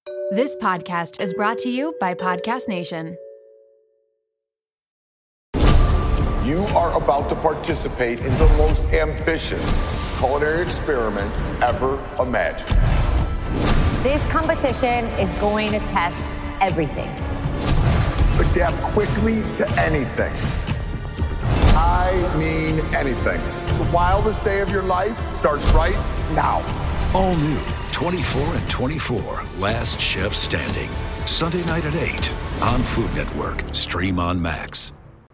This podcast is brought to you by Podcast Nation. You are about to participate in the most ambitious culinary experiment ever imagined. This competition is going to test everything. Adapt quickly to anything. I mean anything. The wildest day of your life starts right now. All new 24 and 24, Last Chef Standing. Sunday night at 8 on Food Network. Stream on Max.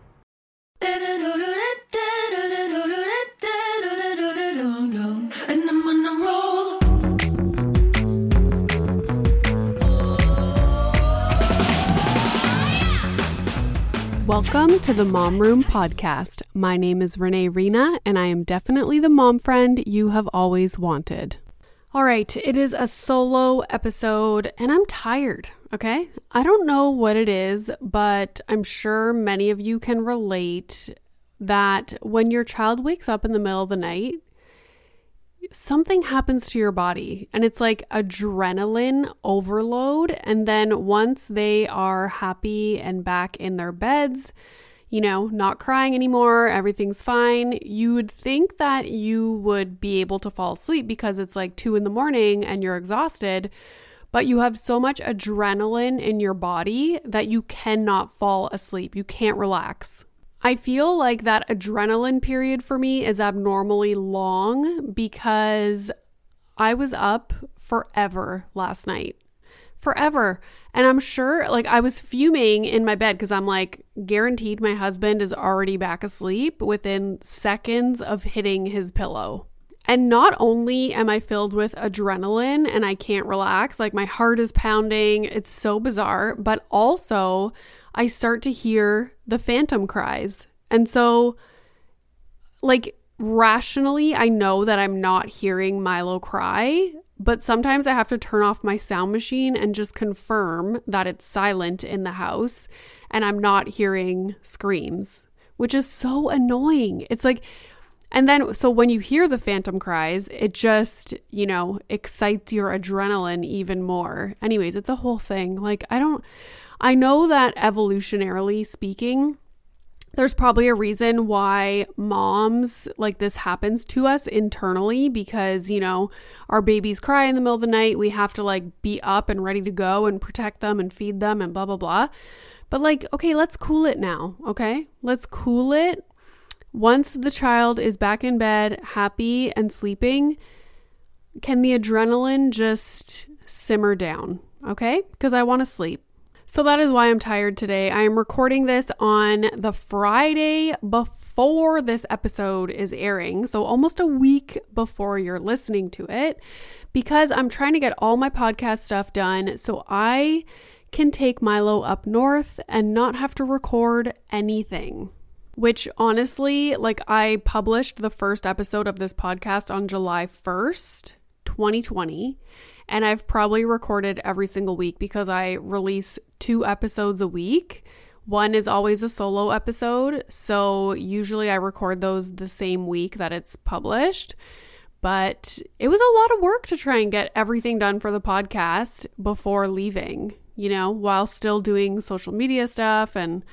Welcome to the Mom Room Podcast. My name is Renee Rena, and I am definitely the mom friend you have always wanted. All right, it is a solo episode, and I'm tired, okay? I don't know what it is, but I'm sure many of you can relate that when your child wakes up in the middle of the night, something happens to your body, and it's like adrenaline overload. And then once they are happy and back in their beds, not crying anymore, everything's fine, you would think that you would be able to fall asleep because it's like 2 a.m. and you're exhausted, but you have so much adrenaline in your body that you cannot fall asleep. You can't relax. I feel like that adrenaline period for me is abnormally long because I was up forever last night. Forever. And I'm sure, I was fuming in my bed because I'm guaranteed my husband is already back asleep within seconds of hitting his pillow. And not only am I filled with adrenaline and I can't relax, my heart is pounding, it's so bizarre, but also I start to hear the phantom cries. And so, rationally, I know that I'm not hearing Milo cry, but sometimes I have to turn off my sound machine and just confirm that it's silent in the house and I'm not hearing screams, which is so annoying. It's and then, so when you hear the phantom cries, it just, excites your adrenaline even more. Anyways, it's a whole thing. I know that evolutionarily speaking, there's probably a reason why moms, this happens to us internally because, our babies cry in the middle of the night. We have to be up and ready to go and protect them and feed them and blah, blah, blah. But okay, let's cool it now. Okay. Let's cool it. Once the child is back in bed, happy and sleeping, can the adrenaline just simmer down? Okay. Because I want to sleep. So that is why I'm tired today. I am recording this on the Friday before this episode is airing, so almost a week before you're listening to it, because I'm trying to get all my podcast stuff done so I can take Milo up north and not have to record anything. Which honestly, I published the first episode of this podcast on July 1st, 2020. And I've probably recorded every single week because I release 2 episodes a week. One is always a solo episode. So usually I record those the same week that it's published. But it was a lot of work to try and get everything done for the podcast before leaving, while still doing social media stuff. And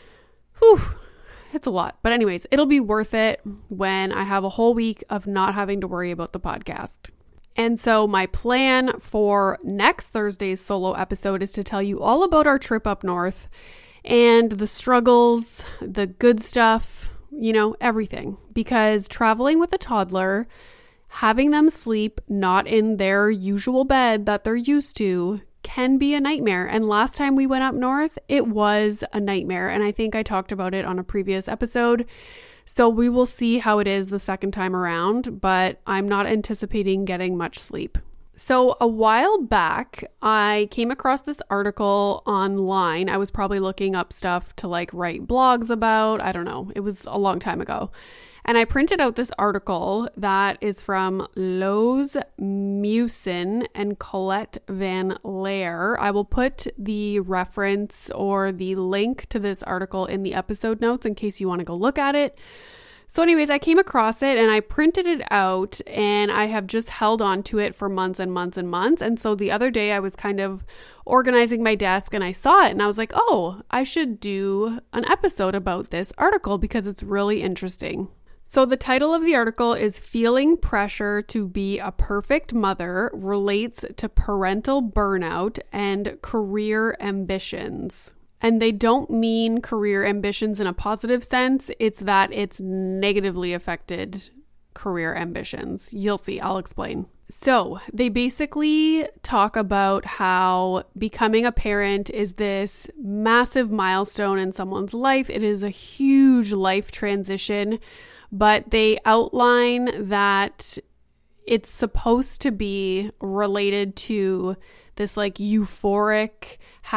it's a lot. But anyways, it'll be worth it when I have a whole week of not having to worry about the podcast. And so my plan for next Thursday's solo episode is to tell you all about our trip up north and the struggles, the good stuff, everything. Because traveling with a toddler, having them sleep not in their usual bed that they're used to, can be a nightmare. And last time we went up north, it was a nightmare. And I think I talked about it on a previous episode. So we will see how it is the second time around, but I'm not anticipating getting much sleep. So a while back, I came across this article online. I was probably looking up stuff to write blogs about. I don't know. It was a long time ago. And I printed out this article that is from Loes Mewson and Colette Van Laer. I will put the reference or the link to this article in the episode notes in case you want to go look at it. So anyways, I came across it and I printed it out, and I have just held on to it for months and months and months. And so the other day I was kind of organizing my desk and I saw it and I was like, oh, I should do an episode about this article because it's really interesting. So the title of the article is Feeling Pressure to Be a Perfect Mother Relates to Parental Burnout and Career Ambitions. And they don't mean career ambitions in a positive sense. It's that it's negatively affected career ambitions. You'll see, I'll explain. So they basically talk about how becoming a parent is this massive milestone in someone's life. It is a huge life transition, but they outline that it's supposed to be related to this like euphoric,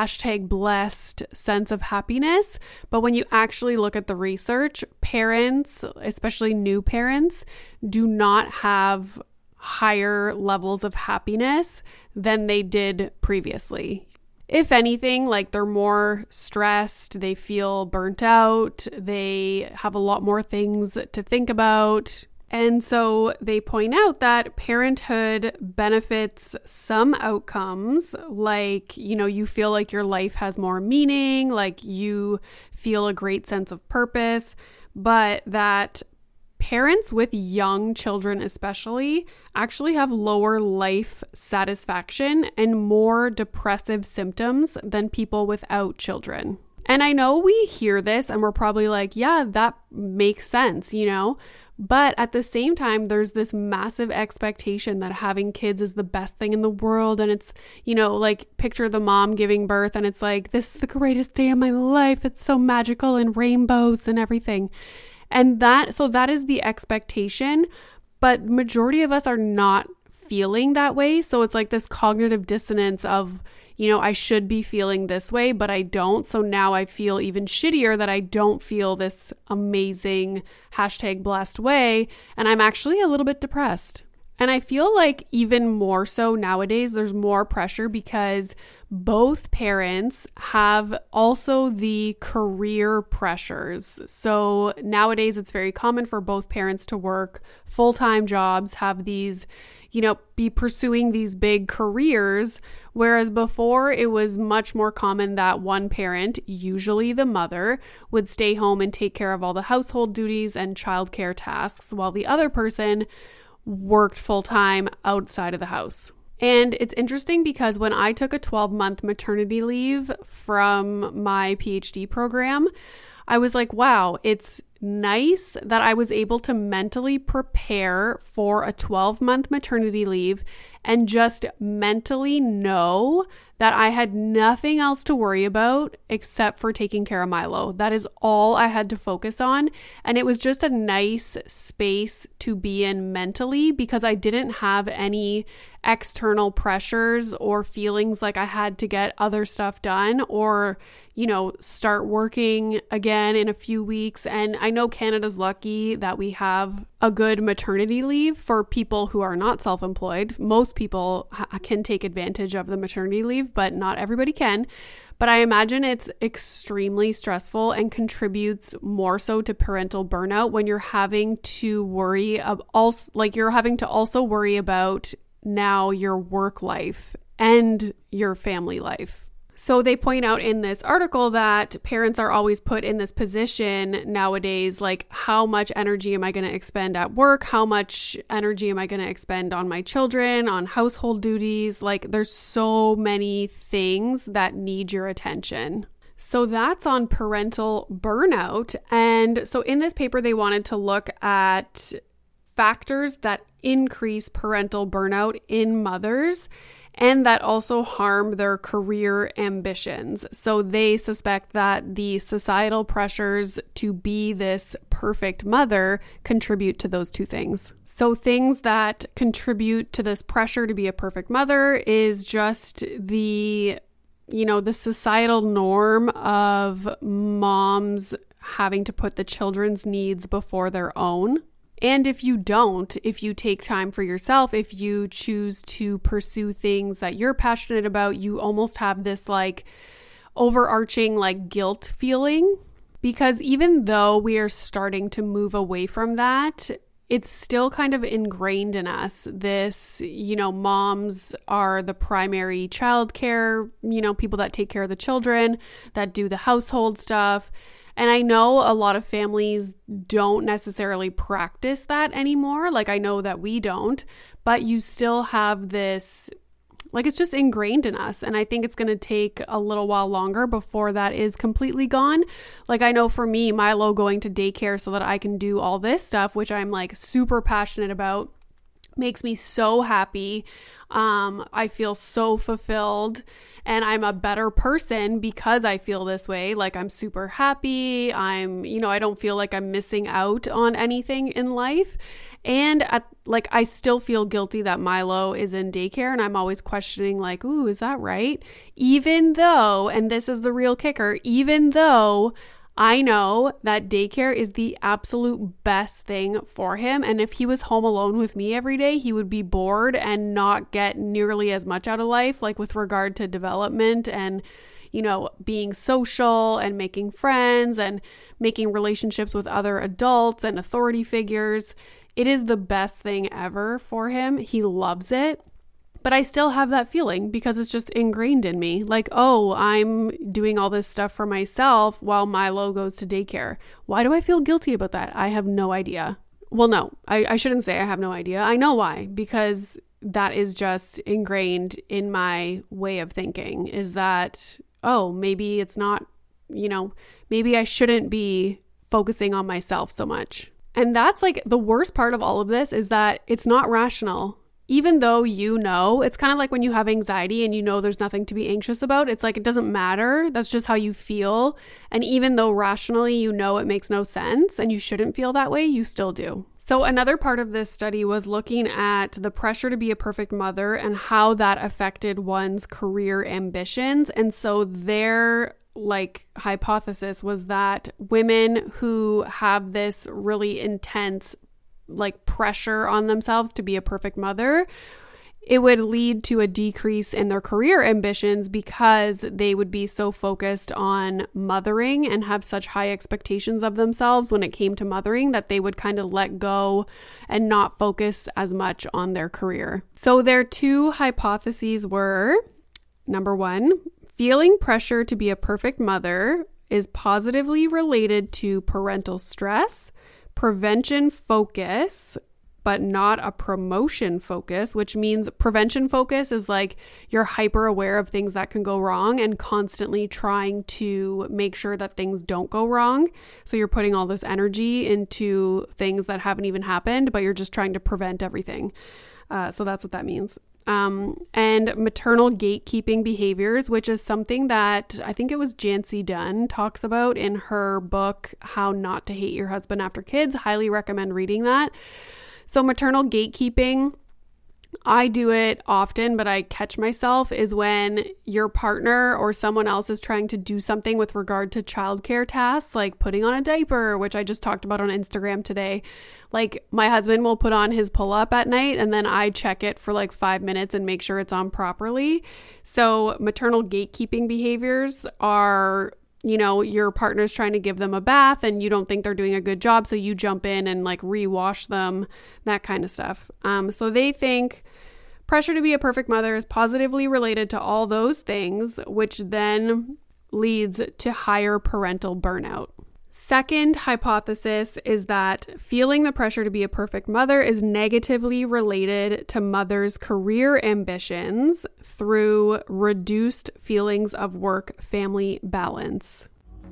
#blessed sense of happiness. But when you actually look at the research, parents, especially new parents, do not have higher levels of happiness than they did previously. If anything, like they're more stressed, they feel burnt out, they have a lot more things to think about. And so they point out that parenthood benefits some outcomes, like, you feel like your life has more meaning, like you feel a great sense of purpose, but that parents with young children especially actually have lower life satisfaction and more depressive symptoms than people without children. And I know we hear this and we're probably like, yeah, that makes sense, But at the same time, there's this massive expectation that having kids is the best thing in the world. And it's, like picture the mom giving birth and it's like, this is the greatest day of my life. It's so magical and rainbows and everything. And that is the expectation, but majority of us are not feeling that way. So it's like this cognitive dissonance of, I should be feeling this way, but I don't. So now I feel even shittier that I don't feel this amazing #blessed way. And I'm actually a little bit depressed. And I feel like even more so nowadays, there's more pressure because both parents have also the career pressures. So nowadays, it's very common for both parents to work full-time jobs, have these, be pursuing these big careers. Whereas before, it was much more common that one parent, usually the mother, would stay home and take care of all the household duties and childcare tasks, while the other person worked full-time outside of the house. And it's interesting because when I took a 12-month maternity leave from my PhD program, I was like, wow, it's nice that I was able to mentally prepare for a 12-month maternity leave and just mentally know that I had nothing else to worry about except for taking care of Milo. That is all I had to focus on. And it was just a nice space to be in mentally because I didn't have any external pressures or feelings like I had to get other stuff done or, start working again in a few weeks. And I know Canada's lucky that we have a good maternity leave for people who are not self-employed. Most people can take advantage of the maternity leave, but not everybody can. But I imagine it's extremely stressful and contributes more so to parental burnout when you're having to worry also worry about now your work life and your family life. So they point out in this article that parents are always put in this position nowadays, like how much energy am I going to expend at work? How much energy am I going to expend on my children, on household duties? Like there's so many things that need your attention. So that's on parental burnout. And so in this paper, they wanted to look at factors that increase parental burnout in mothers and that also harm their career ambitions. So they suspect that the societal pressures to be this perfect mother contribute to those two things. So things that contribute to this pressure to be a perfect mother is just the societal norm of moms having to put the children's needs before their own. And if you take time for yourself, if you choose to pursue things that you're passionate about, you almost have this like overarching like guilt feeling Because even though we are starting to move away from that, it's still kind of ingrained in us. This, moms are the primary childcare, people that take care of the children, that do the household stuff. And I know a lot of families don't necessarily practice that anymore. Like, I know that we don't, but you still have this, like, it's just ingrained in us. And I think it's going to take a little while longer before that is completely gone. Like, I know for me, Milo going to daycare so that I can do all this stuff, which I'm like super passionate about, makes me so happy. I feel so fulfilled, and I'm a better person because I feel this way. Like, I'm super happy. I don't feel like I'm missing out on anything in life. And I still feel guilty that Milo is in daycare, and I'm always questioning, like, ooh, is that right? Even though, and this is the real kicker, even though I know that daycare is the absolute best thing for him. And if he was home alone with me every day, he would be bored and not get nearly as much out of life, like with regard to development and, being social and making friends and making relationships with other adults and authority figures. It is the best thing ever for him. He loves it. But I still have that feeling because it's just ingrained in me. Like, oh, I'm doing all this stuff for myself while Milo goes to daycare. Why do I feel guilty about that? I have no idea. Well, no, I shouldn't say I have no idea. I know why, because that is just ingrained in my way of thinking, is that, oh, maybe it's not, maybe I shouldn't be focusing on myself so much. And that's like the worst part of all of this, is that it's not rational. Even though it's kind of like when you have anxiety and there's nothing to be anxious about. It's like, it doesn't matter. That's just how you feel. And even though rationally it makes no sense and you shouldn't feel that way, you still do. So another part of this study was looking at the pressure to be a perfect mother and how that affected one's career ambitions. And so their hypothesis was that women who have this really intense pressure on themselves to be a perfect mother, it would lead to a decrease in their career ambitions because they would be so focused on mothering and have such high expectations of themselves when it came to mothering that they would kind of let go and not focus as much on their career. So their two hypotheses were, number one, feeling pressure to be a perfect mother is positively related to parental stress, prevention focus, but not a promotion focus, which means prevention focus is like you're hyper aware of things that can go wrong and constantly trying to make sure that things don't go wrong. So you're putting all this energy into things that haven't even happened, but you're just trying to prevent everything. So that's what that means. And maternal gatekeeping behaviors, which is something that I think it was Jancy Dunn talks about in her book, How Not to Hate Your Husband After Kids. Highly recommend reading that. So maternal gatekeeping, I do it often, but I catch myself, is when your partner or someone else is trying to do something with regard to childcare tasks, like putting on a diaper, which I just talked about on Instagram today. Like, my husband will put on his pull-up at night and then I check it for 5 minutes and make sure it's on properly. So maternal gatekeeping behaviors are, your partner's trying to give them a bath and you don't think they're doing a good job, so you jump in and rewash them, that kind of stuff. So they think pressure to be a perfect mother is positively related to all those things, which then leads to higher parental burnout. Second hypothesis is that feeling the pressure to be a perfect mother is negatively related to mothers' career ambitions through reduced feelings of work-family balance.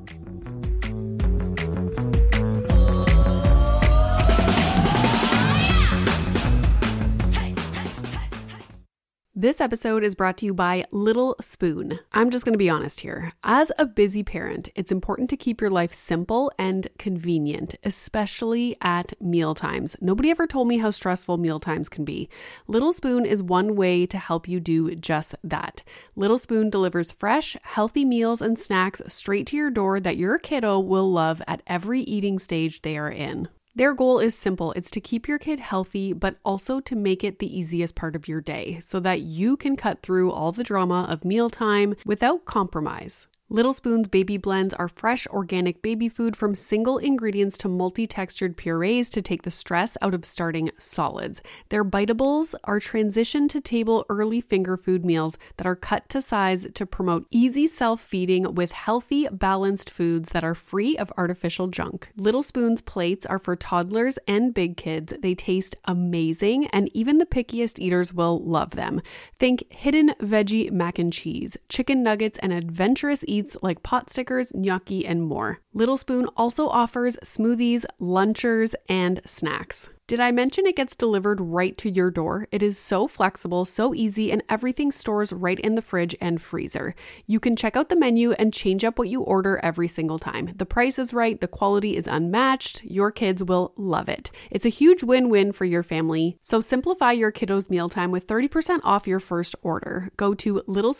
This episode is brought to you by Little Spoon. I'm just going to be honest here. As a busy parent, it's important to keep your life simple and convenient, especially at mealtimes. Nobody ever told me how stressful mealtimes can be. Little Spoon is one way to help you do just that. Little Spoon delivers fresh, healthy meals and snacks straight to your door that your kiddo will love at every eating stage they are in. Their goal is simple. It's to keep your kid healthy, but also to make it the easiest part of your day so that you can cut through all the drama of mealtime without compromise. Little Spoon's baby blends are fresh, organic baby food from single ingredients to multi-textured purees to take the stress out of starting solids. Their biteables are transition to table early finger food meals that are cut to size to promote easy self-feeding with healthy, balanced foods that are free of artificial junk. Little Spoon's plates are for toddlers and big kids. They taste amazing, and even the pickiest eaters will love them. Think hidden veggie mac and cheese, chicken nuggets, and adventurous eats like pot stickers, gnocchi, and more. Little Spoon also offers smoothies, lunchers, and snacks. Did I mention it gets delivered right to your door? It is so flexible, so easy, and everything stores right in the fridge and freezer. You can check out the menu and change up what you order every single time. The price is right, the quality is unmatched, your kids will love it. It's a huge win-win for your family, so simplify your kiddos' mealtime with 30% off your first order. Go to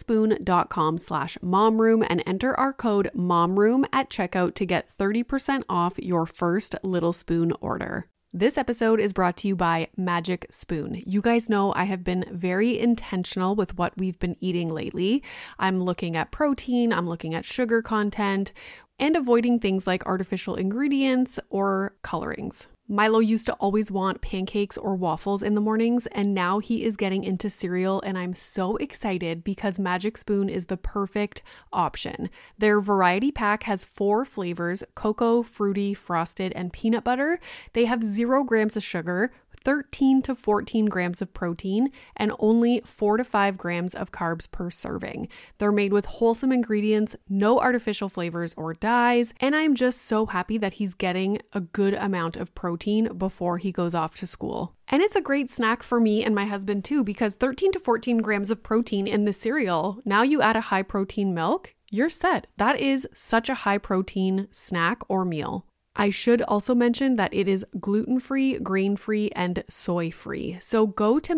littlespoon.com/momroom and enter our code MOMROOM at checkout to get 30% off your first Little Spoon order. This episode is brought to you by Magic Spoon. You guys know I have been very intentional with what we've been eating lately. I'm looking at protein, I'm looking at sugar content, and avoiding things like artificial ingredients or colorings. Milo used to always want pancakes or waffles in the mornings, and now he is getting into cereal, and I'm so excited because Magic Spoon is the perfect option. Their variety pack has 4 flavors: cocoa, fruity, frosted, and peanut butter. They have 0 grams of sugar, 13 to 14 grams of protein, and only 4 to 5 grams of carbs per serving. They're made with wholesome ingredients, no artificial flavors or dyes, and I'm just so happy that he's getting a good amount of protein before he goes off to school. And it's a great snack for me and my husband too, because 13 to 14 grams of protein in the cereal, now you add a high protein milk, you're set. That is such a high protein snack or meal. I should also mention that it is gluten-free, grain-free, and soy-free. So go to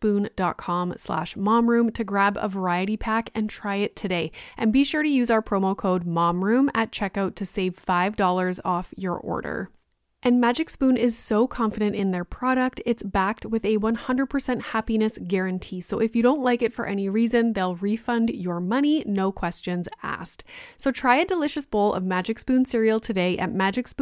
magicspoon.com/momroom to grab a variety pack and try it today. And be sure to use our promo code MOMROOM at checkout to save $5 off your order. And Magic Spoon is so confident in their product, it's backed with a 100% happiness guarantee. So if you don't like it for any reason, they'll refund your money, no questions asked. So try a delicious bowl of Magic Spoon cereal today at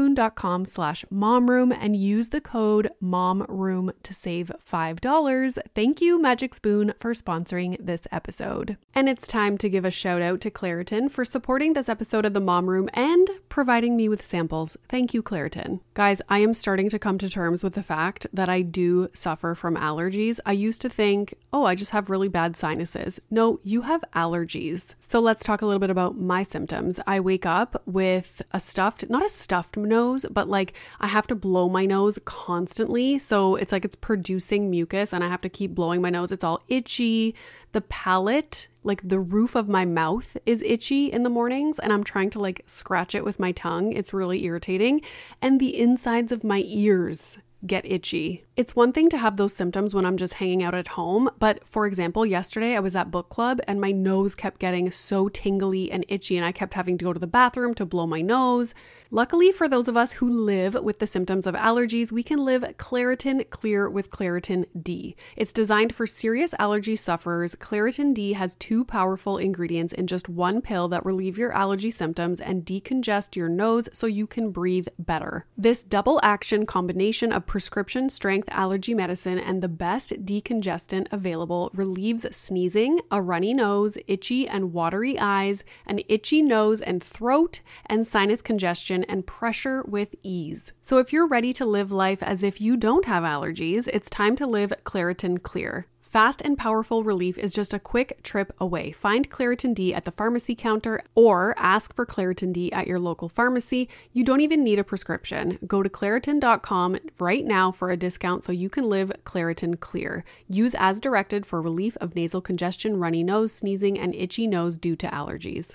magicspoon.com/momroom and use the code MOMROOM to save $5. Thank you, Magic Spoon, for sponsoring this episode. And it's time to give a shout out to Claritin for supporting this episode of the Mom Room and providing me with samples. Thank you, Claritin. Guys, I am starting to come to terms with the fact that I do suffer from allergies. I used to think, oh, I just have really bad sinuses. No, you have allergies. So let's talk a little bit about my symptoms. I wake up with not a stuffed nose, but like I have to blow my nose constantly. So it's like it's producing mucus and I have to keep blowing my nose. It's all itchy. The palate, like the roof of my mouth, is itchy in the mornings and I'm trying to like scratch it with my tongue. It's really irritating. And the insides of my ears get itchy. It's one thing to have those symptoms when I'm just hanging out at home, but for example, yesterday I was at book club and my nose kept getting so tingly and itchy and I kept having to go to the bathroom to blow my nose. Luckily for those of us who live with the symptoms of allergies, we can live Claritin Clear with Claritin D. It's designed for serious allergy sufferers. Claritin D has 2 powerful ingredients in just 1 pill that relieve your allergy symptoms and decongest your nose so you can breathe better. This double action combination of prescription strength allergy medicine and the best decongestant available relieves sneezing, a runny nose, itchy and watery eyes, an itchy nose and throat, and sinus congestion and pressure with ease. So if you're ready to live life as if you don't have allergies, it's time to live Claritin Clear. Fast and powerful relief is just a quick trip away. Find Claritin D at the pharmacy counter or ask for Claritin D at your local pharmacy. You don't even need a prescription. Go to Claritin.com right now for a discount so you can live Claritin Clear. Use as directed for relief of nasal congestion, runny nose, sneezing, and itchy nose due to allergies.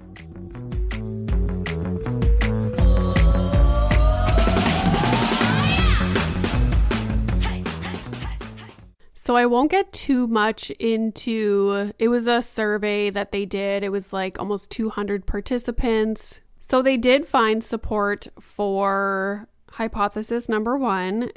So I won't get too much into, it was a survey that they did. It was like almost 200 participants. So they did find support for hypothesis number 1.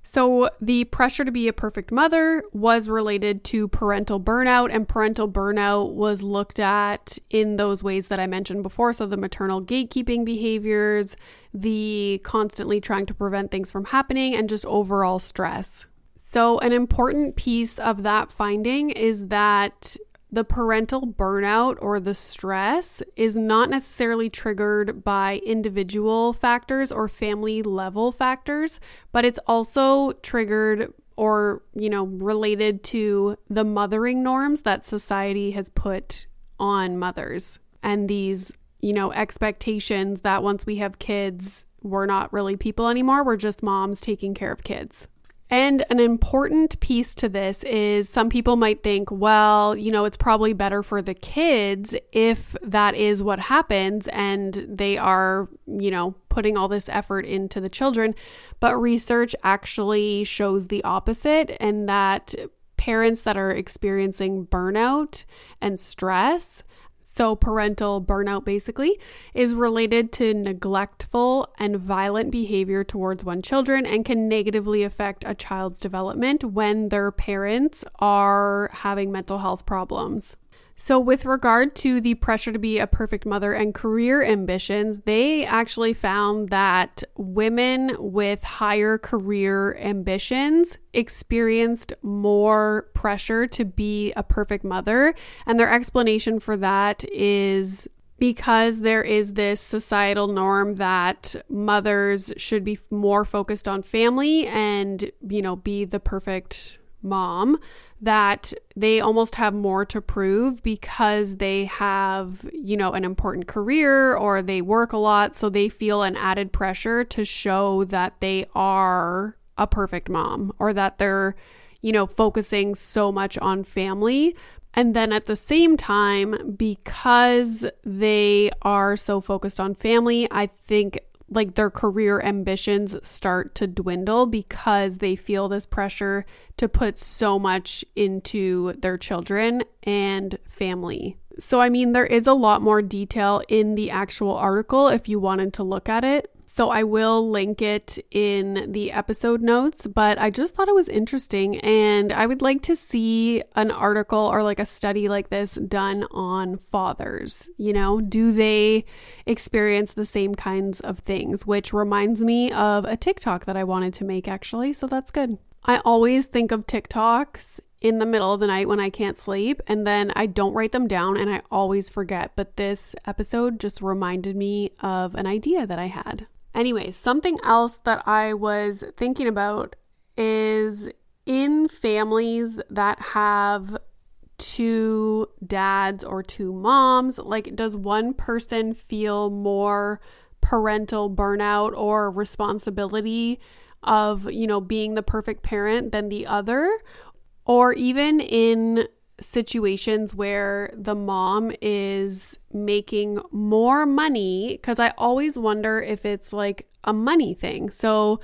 So the pressure to be a perfect mother was related to parental burnout, and parental burnout was looked at in those ways that I mentioned before. So the maternal gatekeeping behaviors, the constantly trying to prevent things from happening, and just overall stress. So an important piece of that finding is that the parental burnout or the stress is not necessarily triggered by individual factors or family level factors, but it's also triggered or, related to the mothering norms that society has put on mothers and these, expectations that once we have kids, we're not really people anymore. We're just moms taking care of kids. And an important piece to this is some people might think, well, it's probably better for the kids if that is what happens and they are, putting all this effort into the children. But research actually shows the opposite, and that parents that are experiencing burnout and stress, so parental burnout basically, is related to neglectful and violent behavior towards one's children and can negatively affect a child's development when their parents are having mental health problems. So with regard to the pressure to be a perfect mother and career ambitions, they actually found that women with higher career ambitions experienced more pressure to be a perfect mother. And their explanation for that is because there is this societal norm that mothers should be more focused on family and, be the perfect mom, that they almost have more to prove because they have, an important career or they work a lot. So they feel an added pressure to show that they are a perfect mom or that they're, focusing so much on family. And then at the same time, because they are so focused on family, I think their career ambitions start to dwindle because they feel this pressure to put so much into their children and family. So, there is a lot more detail in the actual article if you wanted to look at it. So I will link it in the episode notes, but I just thought it was interesting and I would like to see an article or a study like this done on fathers. Do they experience the same kinds of things? Which reminds me of a TikTok that I wanted to make actually, so that's good. I always think of TikToks in the middle of the night when I can't sleep, and then I don't write them down and I always forget, but this episode just reminded me of an idea that I had. Anyway, something else that I was thinking about is in families that have two dads or two moms, does one person feel more parental burnout or responsibility of, being the perfect parent than the other? Or even in situations where the mom is making more money, because I always wonder if it's a money thing. So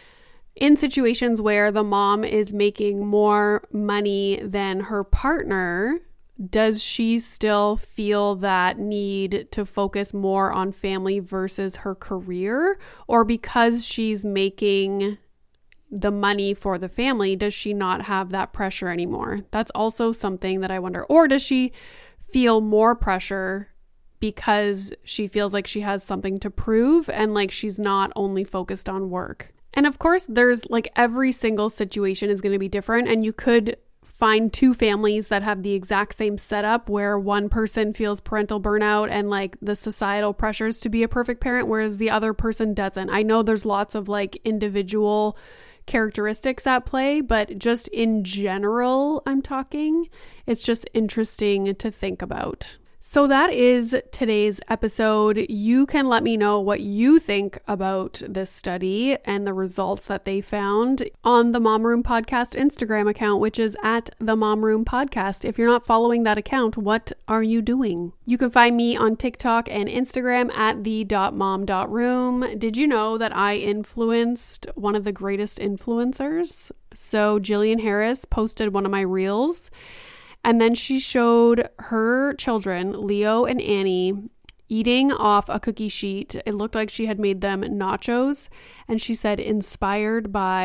in situations where the mom is making more money than her partner, does she still feel that need to focus more on family versus her career? Or because she's making the money for the family, does she not have that pressure anymore? That's also something that I wonder. Or does she feel more pressure because she feels like she has something to prove and she's not only focused on work? And of course, there's every single situation is going to be different, and you could find two families that have the exact same setup where one person feels parental burnout and the societal pressures to be a perfect parent, whereas the other person doesn't. I know there's lots of individual characteristics at play, but just in general, I'm talking, it's just interesting to think about. So that is today's episode. You can let me know what you think about this study and the results that they found on the Mom Room Podcast Instagram account, which is at the Mom Room Podcast. If you're not following that account, what are you doing? You can find me on TikTok and Instagram at the.mom.room. Did you know that I influenced one of the greatest influencers? So Jillian Harris posted one of my reels, and then she showed her children, Leo and Annie, eating off a cookie sheet. It looked like she had made them nachos. And she said, inspired by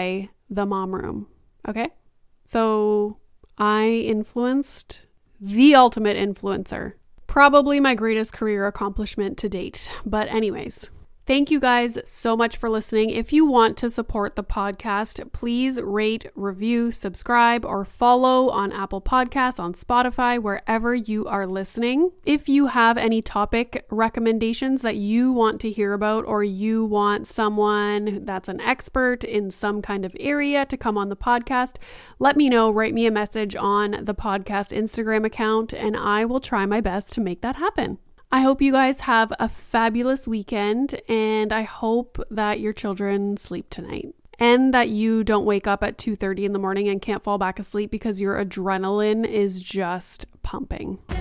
the mom room. Okay? So I influenced the ultimate influencer. Probably my greatest career accomplishment to date. But anyways, thank you guys so much for listening. If you want to support the podcast, please rate, review, subscribe, or follow on Apple Podcasts, on Spotify, wherever you are listening. If you have any topic recommendations that you want to hear about, or you want someone that's an expert in some kind of area to come on the podcast, let me know. Write me a message on the podcast Instagram account, and I will try my best to make that happen. I hope you guys have a fabulous weekend, and I hope that your children sleep tonight and that you don't wake up at 2:30 in the morning and can't fall back asleep because your adrenaline is just pumping.